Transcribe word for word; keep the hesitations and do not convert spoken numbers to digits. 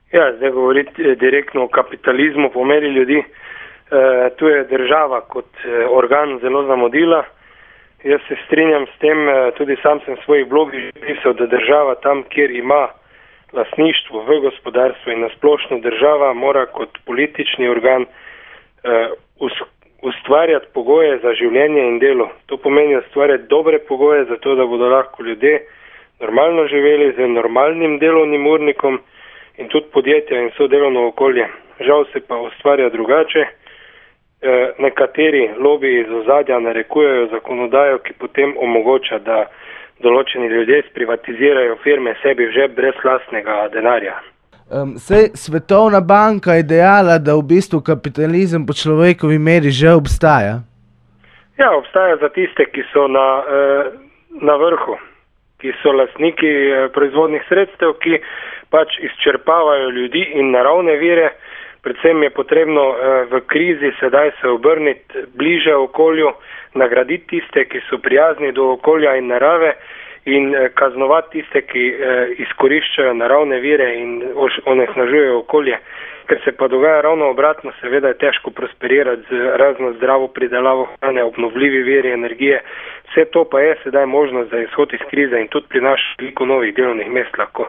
Ja, zdaj govoriti direktno o kapitalizmu po meri ljudi. E, tu je država kot organ zelo zamudila. Jaz se strinjam s tem, tudi sam sem v svojih blogih pisal, da država tam, kjer ima lastništvo v gospodarstvu in nasplošno država, mora kot politični organ e, ustvarjati pogoje za življenje in delo. To pomeni ustvarjati dobre pogoje za to, da bodo lahko ljudje normalno živeli z normalnim delovnim urnikom in tudi podjetja in sodelovno okolje. Žal se pa ustvarja drugače. E, nekateri lobiji iz ozadja narekujejo zakonodajo, ki potem omogoča, da določeni ljudje sprivatizirajo firme sebi v žep brez lastnega denarja. Um, sej Svetovna banka je dejala, da v bistvu kapitalizem po človekovi meri že obstaja. Ja, obstaja za tiste, ki so na, eh, na vrhu, ki so lastniki eh, proizvodnih sredstev, ki pač izčrpavajo ljudi in naravne vire. Predvsem je potrebno eh, v krizi sedaj se obrniti bliže okolju, nagraditi tiste, ki so prijazni do okolja in narave, in eh, kaznovati tiste, ki eh, izkoriščajo naravne vire in onesnažujejo okolje. Ker se pa dogaja ravno obratno, seveda je težko prosperirati z razno zdravo pridelavo hrane, obnovljivi viri energije. Vse to pa je sedaj možnost za izhod iz krize in tudi prinaša veliko novih delovnih mest lahko.